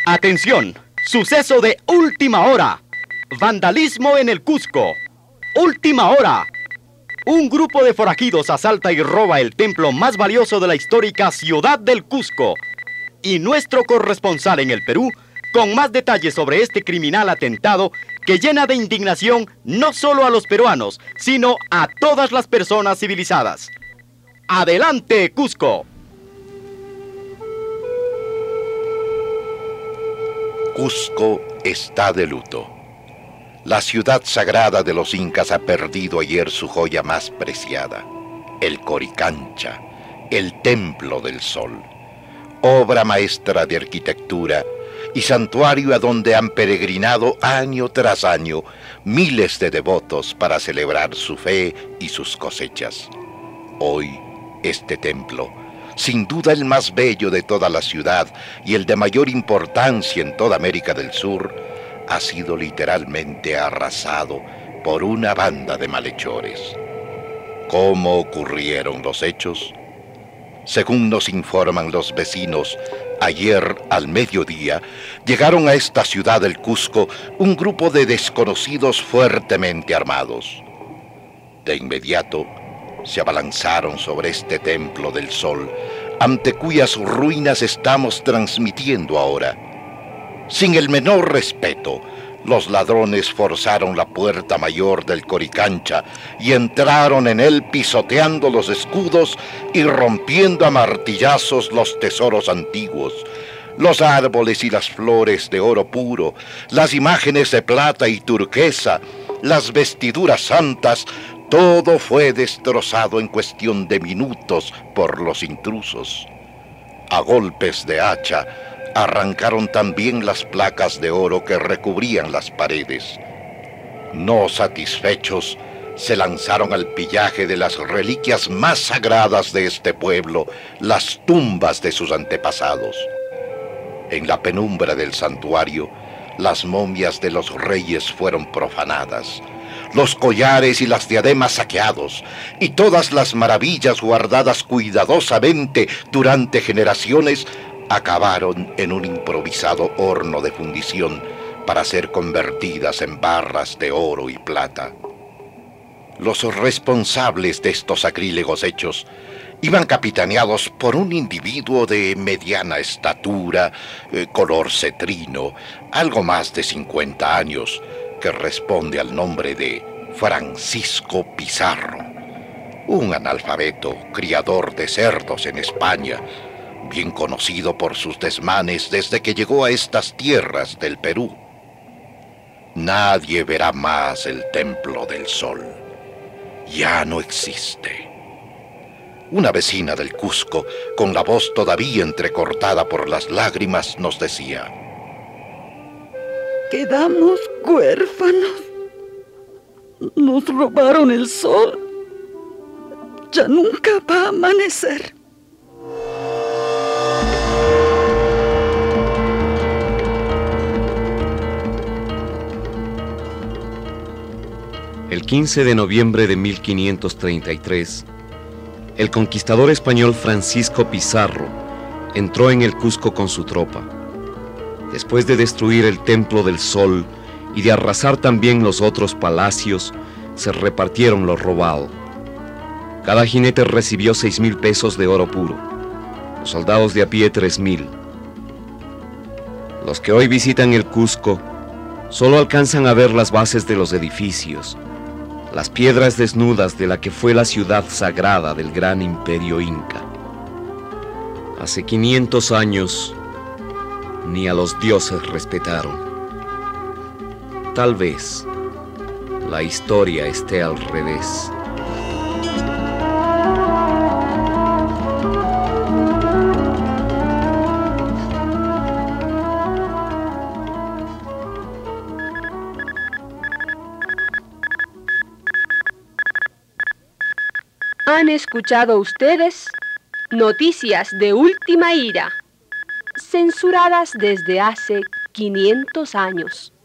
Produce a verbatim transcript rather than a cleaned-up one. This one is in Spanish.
Atención, suceso de última hora. Vandalismo en el Cusco. Última hora. Un grupo de forajidos asalta y roba el templo más valioso de la histórica ciudad del Cusco. Y nuestro corresponsal en el Perú, con más detalles sobre este criminal atentado que llena de indignación no solo a los peruanos, sino a todas las personas civilizadas. ¡Adelante, Cusco! Cusco está de luto. La ciudad sagrada de los incas ha perdido ayer su joya más preciada, el Coricancha, el Templo del Sol, obra maestra de arquitectura y santuario a donde han peregrinado año tras año miles de devotos para celebrar su fe y sus cosechas. Hoy, este templo, sin duda el más bello de toda la ciudad y el de mayor importancia en toda América del Sur, ha sido literalmente arrasado por una banda de malhechores. ¿Cómo ocurrieron los hechos? Según nos informan los vecinos, ayer al mediodía llegaron a esta ciudad del Cusco un grupo de desconocidos fuertemente armados. De inmediato se abalanzaron sobre este templo del sol, ante cuyas ruinas estamos transmitiendo ahora. Sin el menor respeto, los ladrones forzaron la puerta mayor del Coricancha y entraron en él pisoteando los escudos y rompiendo a martillazos los tesoros antiguos, los árboles y las flores de oro puro, las imágenes de plata y turquesa, las vestiduras santas. Todo fue destrozado en cuestión de minutos por los intrusos. A golpes de hacha, arrancaron también las placas de oro que recubrían las paredes. No satisfechos, se lanzaron al pillaje de las reliquias más sagradas de este pueblo, las tumbas de sus antepasados. En la penumbra del santuario, las momias de los reyes fueron profanadas, los collares y las diademas saqueados, y todas las maravillas guardadas cuidadosamente durante generaciones acabaron en un improvisado horno de fundición para ser convertidas en barras de oro y plata. Los responsables de estos sacrílegos hechos iban capitaneados por un individuo de mediana estatura, eh, color cetrino, algo más de cincuenta años, que responde al nombre de Francisco Pizarro, un analfabeto criador de cerdos en España, bien conocido por sus desmanes desde que llegó a estas tierras del Perú. Nadie verá más el Templo del Sol. Ya no existe. Una vecina del Cusco, con la voz todavía entrecortada por las lágrimas, nos decía: quedamos huérfanos. Nos robaron el sol. Ya nunca va a amanecer. El quince de noviembre de mil quinientos treinta y tres, el conquistador español Francisco Pizarro entró en el Cusco con su tropa. Después de destruir el Templo del Sol y de arrasar también los otros palacios, se repartieron lo robado. Cada jinete recibió seis mil pesos de oro puro, los soldados de a pie tres mil. Los que hoy visitan el Cusco solo alcanzan a ver las bases de los edificios, las piedras desnudas de la que fue la ciudad sagrada del gran imperio inca. Hace quinientos años, ni a los dioses respetaron. Tal vez la historia esté al revés. Han escuchado ustedes noticias de última hora, censuradas desde hace quinientos años.